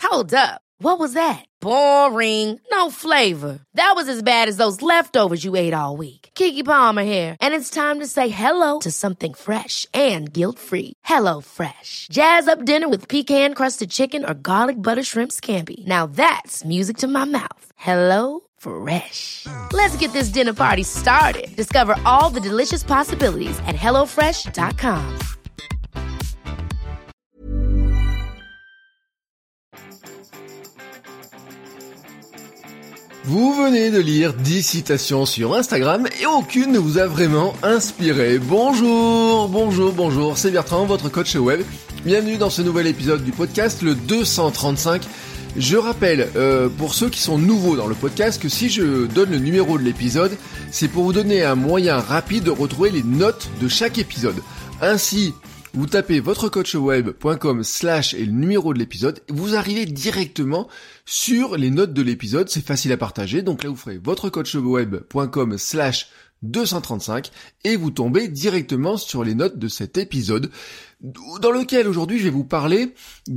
Hold up. What was that? Boring. No flavor. That was as bad as those leftovers you ate all week. Keke Palmer here, and it's time to say hello to something fresh and guilt-free. Hello Fresh. Jazz up dinner with pecan-crusted chicken or garlic butter shrimp scampi. Now that's music to my mouth. Hello Fresh. Let's get this dinner party started. Discover all the delicious possibilities at hellofresh.com. Vous venez de lire 10 citations sur Instagram et aucune ne vous a vraiment inspiré. Bonjour, c'est Bertrand, votre coach web. Bienvenue dans ce nouvel épisode du podcast, le 235. Je rappelle, pour ceux qui sont nouveaux dans le podcast, que si je donne le numéro de l'épisode, c'est pour vous donner un moyen rapide de retrouver les notes de chaque épisode. Ainsi, vous tapez votrecoachweb.com/ et le numéro de l'épisode, vous arrivez directement sur les notes de l'épisode, c'est facile à partager, donc là vous ferez votrecoachweb.com/ 235 et vous tombez directement sur les notes de cet épisode dans lequel aujourd'hui je vais vous parler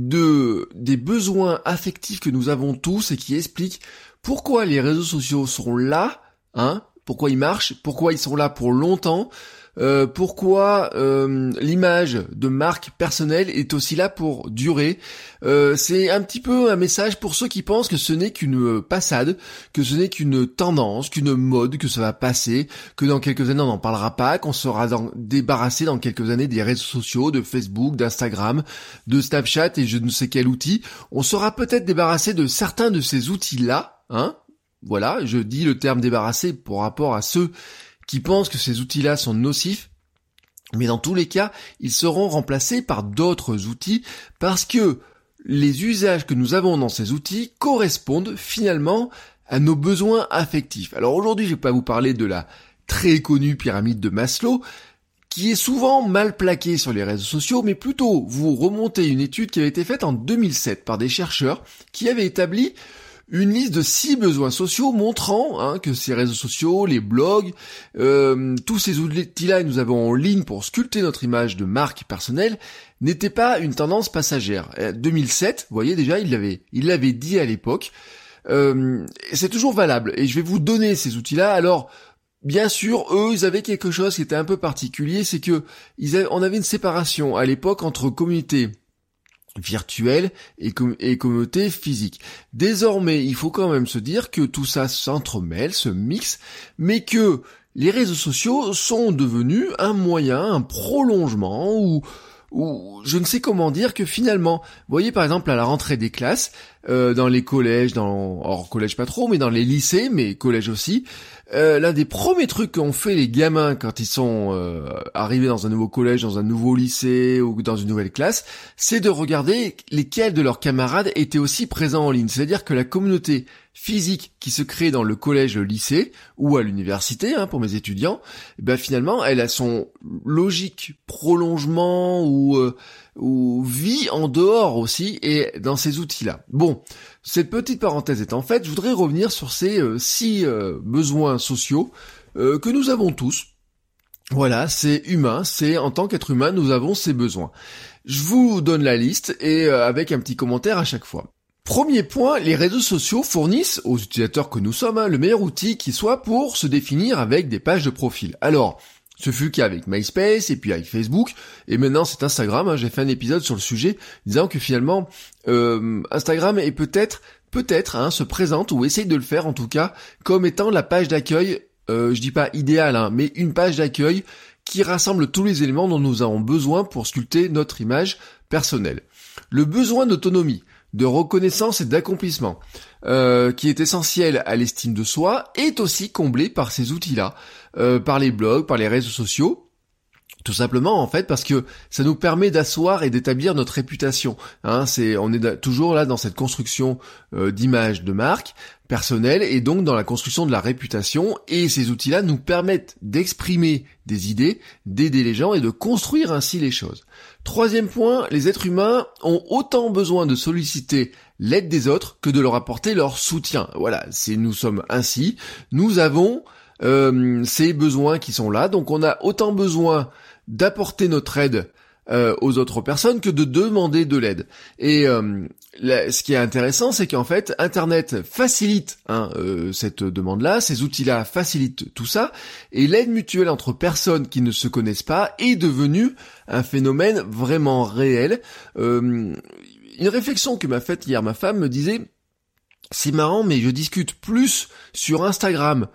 des besoins affectifs que nous avons tous et qui expliquent pourquoi les réseaux sociaux sont là, pourquoi ils marchent, pourquoi ils sont là pour longtemps, pourquoi l'image de marque personnelle est aussi là pour durer. C'est un petit peu un message pour ceux qui pensent que ce n'est qu'une passade, que ce n'est qu'une tendance, qu'une mode, que ça va passer, que dans quelques années on n'en parlera pas, qu'on sera débarrassé dans quelques années des réseaux sociaux, de Facebook, d'Instagram, de Snapchat et je ne sais quel outil. On sera peut-être débarrassé de certains de ces outils-là, Voilà, je dis le terme débarrassé pour rapport à ceux qui pensent que ces outils-là sont nocifs, mais dans tous les cas, ils seront remplacés par d'autres outils parce que les usages que nous avons dans ces outils correspondent finalement à nos besoins affectifs. Alors aujourd'hui, je vais pas vous parler de la très connue pyramide de Maslow, qui est souvent mal plaquée sur les réseaux sociaux, mais plutôt vous remontez une étude qui avait été faite en 2007 par des chercheurs qui avaient établi une liste de 6 besoins sociaux montrant que ces réseaux sociaux, les blogs, tous ces outils-là que nous avons en ligne pour sculpter notre image de marque personnelle n'étaient pas une tendance passagère. 2007, vous voyez déjà, il l'avait dit à l'époque. C'est toujours valable et je vais vous donner ces outils-là. Alors, bien sûr, eux, ils avaient quelque chose qui était un peu particulier, c'est que on avait une séparation à l'époque entre communautés virtuelle et communauté physique. Désormais, il faut quand même se dire que tout ça s'entremêle, se mixe, mais que les réseaux sociaux sont devenus un moyen, un prolongement ou je ne sais comment dire que finalement, vous voyez par exemple à la rentrée des classes, dans les collèges, hors collège pas trop, mais dans les lycées, mais collèges aussi, l'un des premiers trucs qu'ont fait les gamins quand ils sont arrivés dans un nouveau collège, dans un nouveau lycée ou dans une nouvelle classe, c'est de regarder lesquels de leurs camarades étaient aussi présents en ligne. C'est-à-dire que la communauté physique qui se crée dans le collège, le lycée ou à l'université, pour mes étudiants, finalement, elle a son logique prolongement ou vie en dehors aussi et dans ces outils-là. Bon, cette petite parenthèse étant faite, je voudrais revenir sur ces 6 besoins sociaux que nous avons tous. Voilà, c'est humain, c'est en tant qu'être humain, nous avons ces besoins. Je vous donne la liste et avec un petit commentaire à chaque fois. Premier point, les réseaux sociaux fournissent aux utilisateurs que nous sommes le meilleur outil qui soit pour se définir avec des pages de profil. Alors, ce fut qu'avec MySpace et puis avec Facebook, et maintenant c'est Instagram, j'ai fait un épisode sur le sujet disant que finalement Instagram est peut-être se présente ou essaye de le faire en tout cas comme étant la page d'accueil, je dis pas idéale, mais une page d'accueil qui rassemble tous les éléments dont nous avons besoin pour sculpter notre image personnelle. Le besoin d'autonomie, de reconnaissance et d'accomplissement, qui est essentiel à l'estime de soi, est aussi comblé par ces outils-là, par les blogs, par les réseaux sociaux, tout simplement en fait parce que ça nous permet d'asseoir et d'établir notre réputation. On est toujours là dans cette construction d'image de marque personnelle et donc dans la construction de la réputation, et ces outils-là nous permettent d'exprimer des idées, d'aider les gens et de construire ainsi les choses. Troisième point, les êtres humains ont autant besoin de solliciter l'aide des autres que de leur apporter leur soutien. Voilà, nous sommes ainsi, nous avons ces besoins qui sont là, donc on a autant besoin d'apporter notre aide aux autres personnes que de demander de l'aide. Et ce qui est intéressant, c'est qu'en fait, Internet facilite cette demande-là, ces outils-là facilitent tout ça, et l'aide mutuelle entre personnes qui ne se connaissent pas est devenue un phénomène vraiment réel. Une réflexion que m'a faite hier ma femme me disait, c'est marrant, mais je discute plus sur Instagram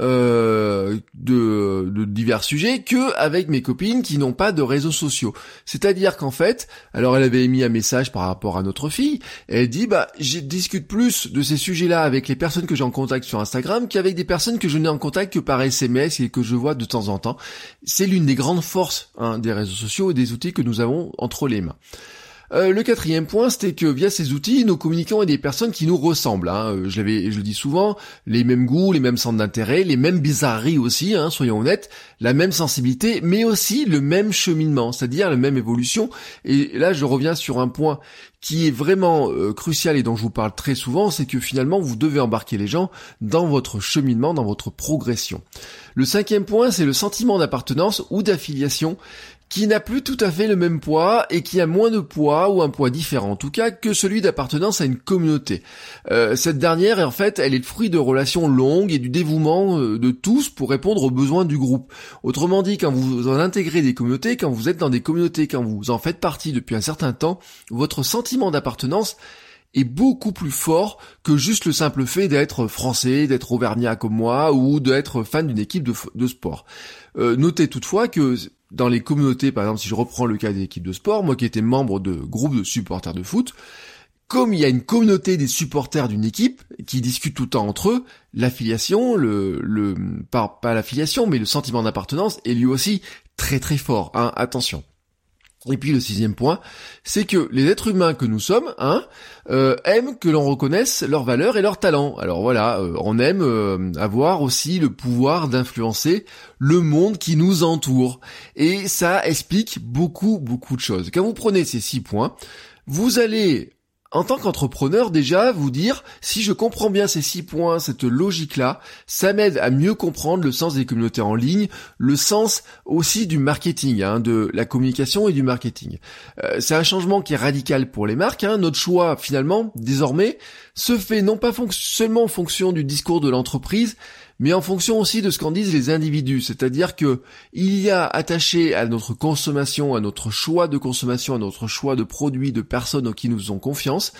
de divers sujets que avec mes copines qui n'ont pas de réseaux sociaux. C'est-à-dire qu'en fait, alors elle avait émis un message par rapport à notre fille, et elle dit je discute plus de ces sujets-là avec les personnes que j'ai en contact sur Instagram qu'avec des personnes que je n'ai en contact que par SMS et que je vois de temps en temps. C'est l'une des grandes forces des réseaux sociaux et des outils que nous avons entre les mains. Le quatrième point, c'était que via ces outils, nous communiquons avec des personnes qui nous ressemblent. Je le dis souvent, les mêmes goûts, les mêmes centres d'intérêt, les mêmes bizarreries aussi, soyons honnêtes, la même sensibilité, mais aussi le même cheminement, c'est-à-dire la même évolution. Et là, je reviens sur un point qui est vraiment crucial et dont je vous parle très souvent, c'est que finalement, vous devez embarquer les gens dans votre cheminement, dans votre progression. Le cinquième point, c'est le sentiment d'appartenance ou d'affiliation, qui n'a plus tout à fait le même poids et qui a moins de poids ou un poids différent en tout cas que celui d'appartenance à une communauté. Cette dernière, en fait, elle est le fruit de relations longues et du dévouement de tous pour répondre aux besoins du groupe. Autrement dit, quand vous en intégrez des communautés, quand vous êtes dans des communautés, quand vous en faites partie depuis un certain temps, votre sentiment d'appartenance est beaucoup plus fort que juste le simple fait d'être français, d'être auvergnat comme moi ou d'être fan d'une équipe de sport. Notez toutefois que dans les communautés, par exemple, si je reprends le cas des équipes de sport, moi qui étais membre de groupes de supporters de foot, comme il y a une communauté des supporters d'une équipe qui discutent tout le temps entre eux, l'affiliation, pas l'affiliation, mais le sentiment d'appartenance est lui aussi très très fort. Attention. Et puis le sixième point, c'est que les êtres humains que nous sommes, aiment que l'on reconnaisse leurs valeurs et leurs talents. Alors voilà, on aime avoir aussi le pouvoir d'influencer le monde qui nous entoure. Et ça explique beaucoup de choses. Quand vous prenez ces 6 points, vous allez, en tant qu'entrepreneur, déjà, vous dire, si je comprends bien ces 6 points, cette logique-là, ça m'aide à mieux comprendre le sens des communautés en ligne, le sens aussi du marketing, de la communication et du marketing. C'est un changement qui est radical pour les marques. Notre choix, finalement, désormais, se fait non pas seulement en fonction du discours de l'entreprise, mais en fonction aussi de ce qu'en disent les individus. C'est-à-dire que il y a attaché à notre consommation, à notre choix de consommation, à notre choix de produits, de personnes en qui nous faisons confiance,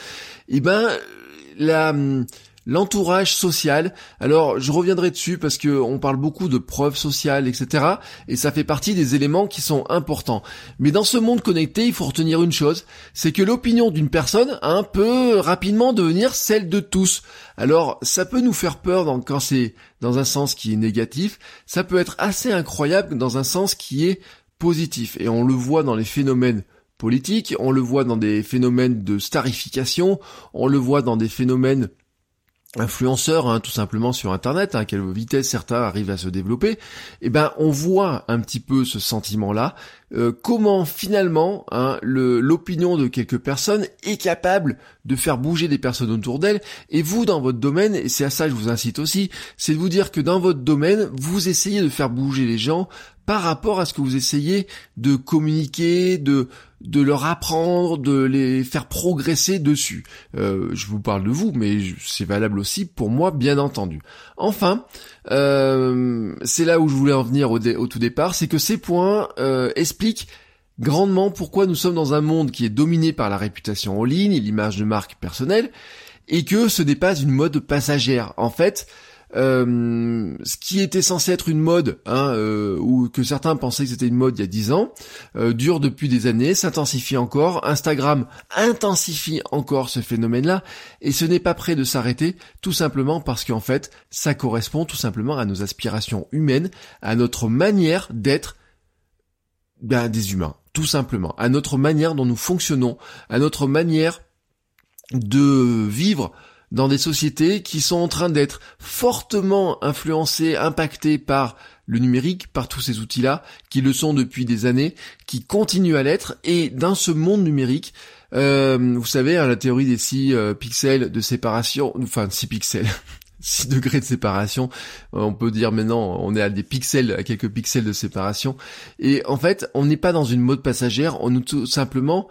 l'entourage social. Alors, je reviendrai dessus parce que on parle beaucoup de preuves sociales, etc. Et ça fait partie des éléments qui sont importants. Mais dans ce monde connecté, il faut retenir une chose, c'est que l'opinion d'une personne peut rapidement devenir celle de tous. Alors, ça peut nous faire peur quand c'est dans un sens qui est négatif. Ça peut être assez incroyable dans un sens qui est positif. Et on le voit dans les phénomènes politiques, on le voit dans des phénomènes de starification, on le voit dans des phénomènes influenceurs, tout simplement sur Internet, à quelle vitesse certains arrivent à se développer, on voit un petit peu ce sentiment-là, comment finalement l'opinion de quelques personnes est capable de faire bouger des personnes autour d'elles, et vous dans votre domaine, et c'est à ça que je vous incite aussi, c'est de vous dire que dans votre domaine, vous essayez de faire bouger les gens par rapport à ce que vous essayez de communiquer, de leur apprendre, de les faire progresser dessus. Je vous parle de vous, mais c'est valable aussi pour moi, bien entendu. Enfin, c'est là où je voulais en venir au tout départ, c'est que ces points expliquent grandement pourquoi nous sommes dans un monde qui est dominé par la réputation en ligne et l'image de marque personnelle, et que ce n'est pas une mode passagère. En fait, ce qui était censé être une mode, ou que certains pensaient que c'était une mode il y a 10 ans, dure depuis des années, s'intensifie encore. Instagram intensifie encore ce phénomène-là, et ce n'est pas prêt de s'arrêter, tout simplement parce qu'en fait, ça correspond tout simplement à nos aspirations humaines, à notre manière d'être des humains, tout simplement, à notre manière dont nous fonctionnons, à notre manière de vivre dans des sociétés qui sont en train d'être fortement influencées, impactées par le numérique, par tous ces outils-là, qui le sont depuis des années, qui continuent à l'être, et dans ce monde numérique, vous savez, la théorie des 6 pixels de séparation, 6 pixels, 6 degrés de séparation. On peut dire maintenant, on est à quelques pixels de séparation. Et en fait, on n'est pas dans une mode passagère, on est tout simplement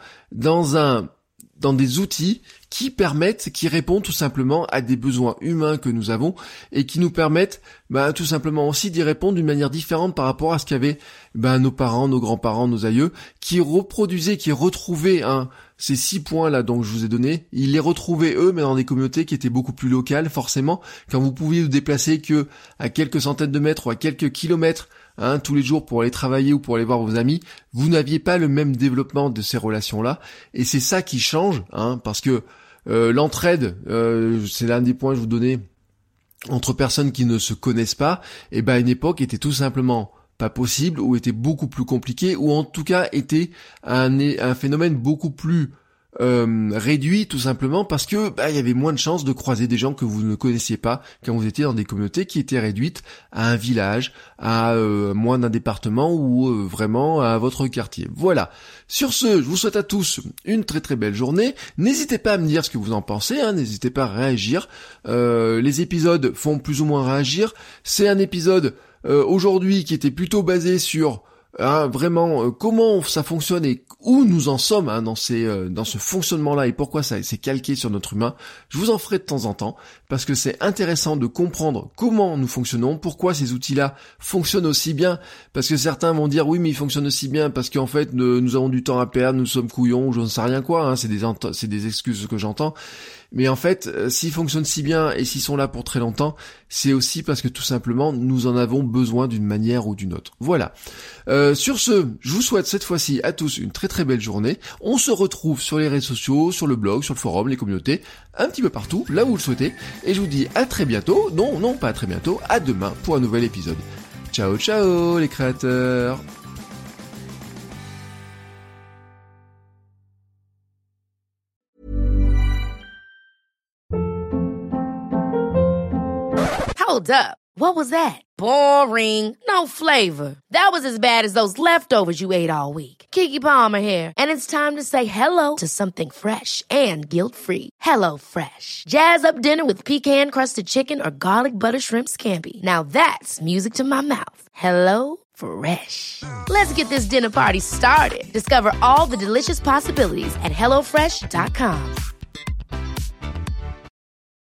dans des outils qui répondent tout simplement à des besoins humains que nous avons et qui nous permettent tout simplement aussi d'y répondre d'une manière différente par rapport à ce qu'avaient nos parents, nos grands-parents, nos aïeux, qui retrouvaient ces 6 points-là dont je vous ai donné, ils les retrouvaient eux, mais dans des communautés qui étaient beaucoup plus locales, forcément. Quand vous pouviez vous déplacer que à quelques centaines de mètres ou à quelques kilomètres, tous les jours pour aller travailler ou pour aller voir vos amis, vous n'aviez pas le même développement de ces relations-là. Et c'est ça qui change, parce que l'entraide, c'est l'un des points que je vous donnais, entre personnes qui ne se connaissent pas, à une époque était tout simplement pas possible, ou était beaucoup plus compliqué, ou en tout cas était un phénomène beaucoup plus réduit, tout simplement parce que il y avait moins de chances de croiser des gens que vous ne connaissiez pas quand vous étiez dans des communautés qui étaient réduites à un village, à moins d'un département ou vraiment à votre quartier. Voilà. Sur ce, je vous souhaite à tous une très très belle journée. N'hésitez pas à me dire ce que vous en pensez, n'hésitez pas à réagir. Les épisodes font plus ou moins réagir. C'est un épisode aujourd'hui qui était plutôt basé sur vraiment comment ça fonctionne et où nous en sommes dans ce fonctionnement-là et pourquoi ça c'est calqué sur notre humain. Je vous en ferai de temps en temps parce que c'est intéressant de comprendre comment nous fonctionnons, pourquoi ces outils-là fonctionnent aussi bien, parce que certains vont dire oui mais ils fonctionnent aussi bien parce qu'en fait nous avons du temps à perdre, nous sommes couillons ou je ne sais rien quoi, c'est des excuses que j'entends. Mais en fait, s'ils fonctionnent si bien et s'ils sont là pour très longtemps, c'est aussi parce que tout simplement, nous en avons besoin d'une manière ou d'une autre. Voilà. Sur ce, je vous souhaite cette fois-ci à tous une très très belle journée. On se retrouve sur les réseaux sociaux, sur le blog, sur le forum, les communautés, un petit peu partout, là où vous le souhaitez. Et je vous dis à très bientôt. Non, pas à très bientôt, à demain pour un nouvel épisode. Ciao, ciao les créateurs. Hold up. What was that? Boring. No flavor. That was as bad as those leftovers you ate all week. Keke Palmer here, and it's time to say hello to something fresh and guilt-free. Hello Fresh. Jazz up dinner with pecan-crusted chicken or garlic butter shrimp scampi. Now that's music to my mouth. Hello Fresh. Let's get this dinner party started. Discover all the delicious possibilities at HelloFresh.com.